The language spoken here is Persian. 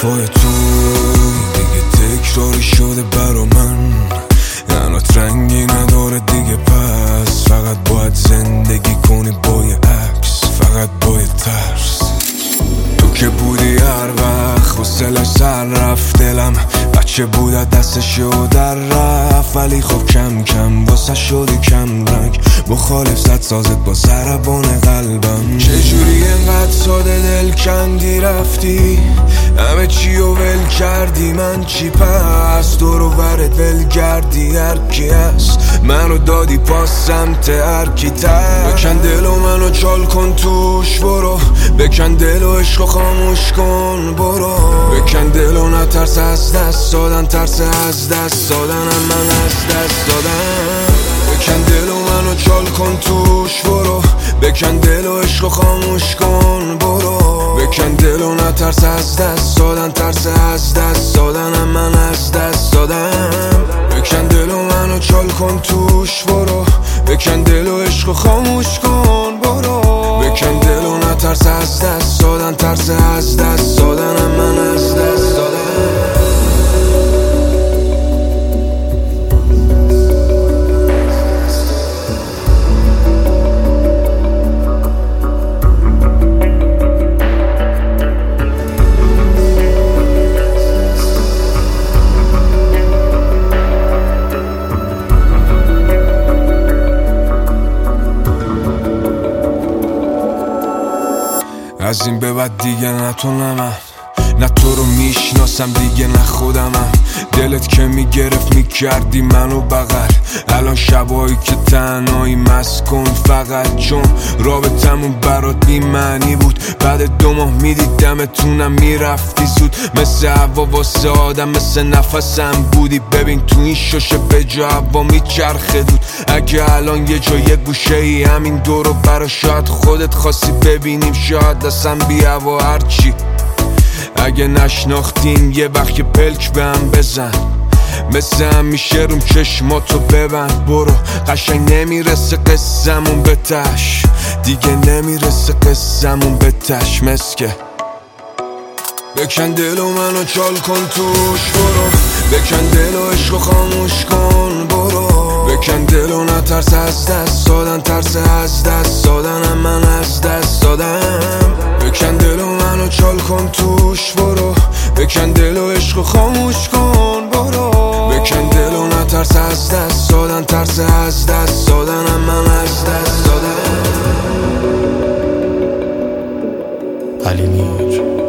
حرفای تو دیگه تکراری شده برا من، انات رنگی نداره دیگه، پس فقط باید زندگی کنی با یه عکس، فقط با یه ترس. تو که بودی هر وقت حوصله‌اش سر رفت، دلم بچه بود از دستش و در رفت، ولی خب کم کم واسه شدی کم رنگ، مخالف زد سازت با ضربان قلبم. چجوری انقدر ساده دل کندی رفتی، همه چی رو ول کردی، من چی پس دور و برت ول گردی، هر کی هست منو دادی پاس سمت هر کی تر. بکن دل و منو چال کن توش برو، بکن دل و عشق خاموش کن برو، بکن دل و نترس از دست دادن، ترس از دست دادن من از دست دادن. بکن دل و منو چال کن توش برو، بکن دل و عشق خاموش کن برو، بکن دل و نترس از دست دادن، ترس از دست دادن من از دست دادم. بکن دل و منو چال کن توش برو، بکن دل و عشق خاموش کن برو، بکن دل و نترس از دست دادن، ترس از دست دادن من از دست دادم. از این به بعد دیگه نه تو نه من، نه تو رو میشناسم دیگه نه خودمم. دلت که میگرفت میکردی منو بغل، الان شبایی که تنهایی مست کن فقط، چون رابطمون برات بی معنی بود. بعد 2 ماه میدیدمتونم میرفتی زود، مثل هوا واسه آدم مثل نفسم بودی. ببین تو این شوشه به جا هوا میچرخه دود، اگه الان یه جا یه گوشه ای همین دورو برا، شاید خودت خواستی ببینیم، شاید دستم بی هوا هرچی. اگه نشناختیم یه وقت یه پلک به هم بزن، مثل همیشه روم چشماتو ببند برو. قشنگ نمیرسه قصمون به تش، دیگه نمیرسه قصمون به تش مسکه. بکن دل و منو چال کن توش برو، بکن دل و عشق خاموش کن برو، بکن دل و نترس از دست دادن، ترس از دست دادن من از دست دادم. بکن دل و منو چال کن توش برو، بکن دل و عشق خاموش کن برو، بکن دل و نترس از دست دادن، ترس از دست دادن من از دست دادم. علی میر